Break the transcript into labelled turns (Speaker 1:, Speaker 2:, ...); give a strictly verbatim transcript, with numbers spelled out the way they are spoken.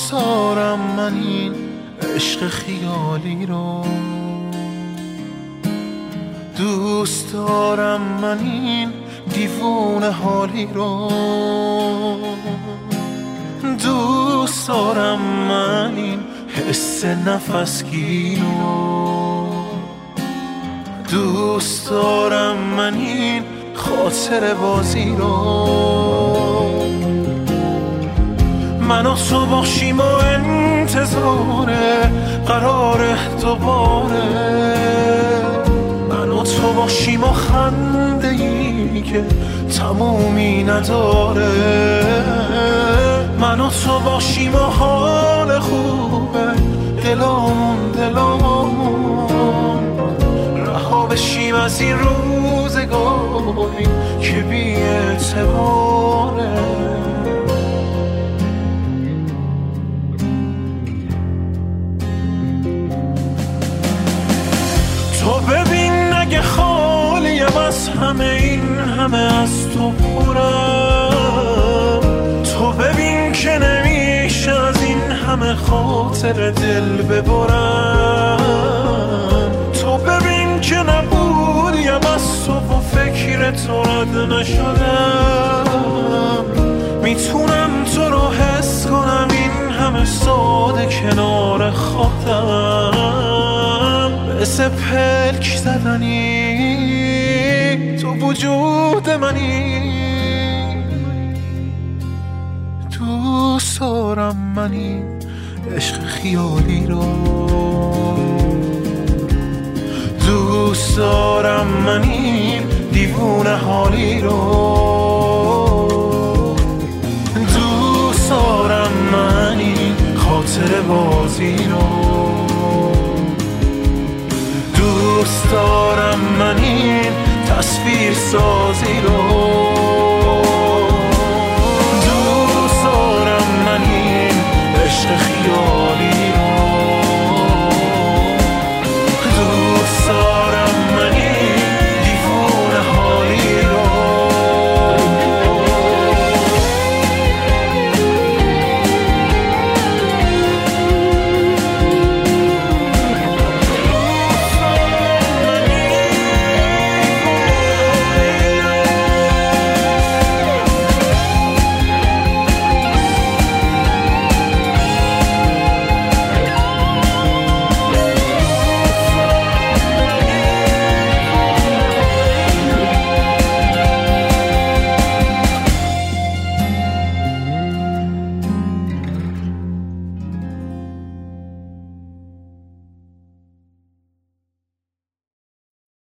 Speaker 1: دوست دارم من این عشق خیالی رو، دوست دارم من این دیوونه حالی رو، دوست دارم من این حس نفسگیر رو، دوست دارم من این خاطر بازی رو. من و تو باشیم و انتظار قرار دوباره، من و تو باشیم و خنده ای که تمومی نداره، من و تو باشیم و حال خوبه دلامون دلامون، رها بشیم از این روزگاری که بی اعتباره. تو ببین اگه خالیم از همه این همه از تو پرم، تو ببین که نمیشه از این همه خاطر دل ببرم، تو ببین که نبودیم از تو و فکر تو رد نشدم، میتونم تو رو حس کنم این همه ساده کنار خودم، مثل پلک زدنی تو وجود منی. دوست دارم من این عشق خیالی رو، دوست دارم من این دیوونه حالی رو، دوست دارم من این خاطر بازی رو، دوست دارم من این تصویر سازی رو، دوست دارم من این عشق خیال